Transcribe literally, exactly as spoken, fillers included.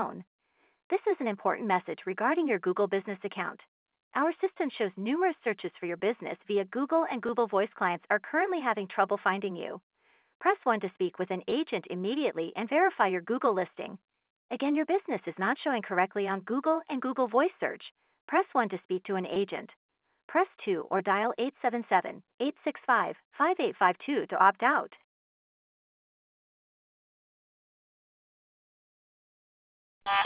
This is an important message regarding your Google Business account. Our system shows numerous searches for your business via Google, and Google Voice clients are currently having trouble finding you. Press one to speak with an agent immediately and verify your Google listing. Again, your business is not showing correctly on Google and Google Voice search. Press one to speak to an agent. Press two or dial eight seven seven, eight six five, five eight five two to opt out.